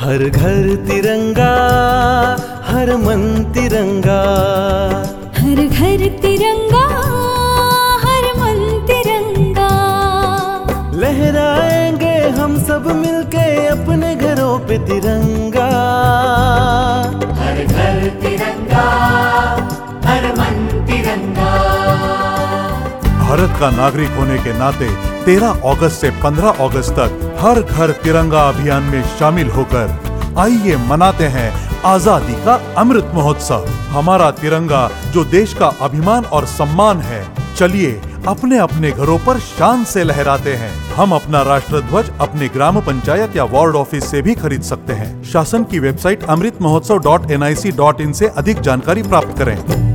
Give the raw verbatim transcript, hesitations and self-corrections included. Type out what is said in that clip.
हर घर तिरंगा, हर मन तिरंगा, हर घर तिरंगा, हर मन तिरंगा। लहराएंगे हम सब मिलके अपने घरों पे तिरंगा। हर घर तिरंगा, हर मन तिरंगा। भारत का नागरिक होने के नाते तेरह अगस्त से पंद्रह अगस्त तक हर घर तिरंगा अभियान में शामिल होकर आइए मनाते हैं आजादी का अमृत महोत्सव। हमारा तिरंगा जो देश का अभिमान और सम्मान है, चलिए अपने अपने घरों पर शान से लहराते हैं। हम अपना राष्ट्र ध्वज अपने ग्राम पंचायत या वार्ड ऑफिस से भी खरीद सकते हैं। शासन की website Amrit Mahotsav dot N I C dot in से अधिक जानकारी प्राप्त करें।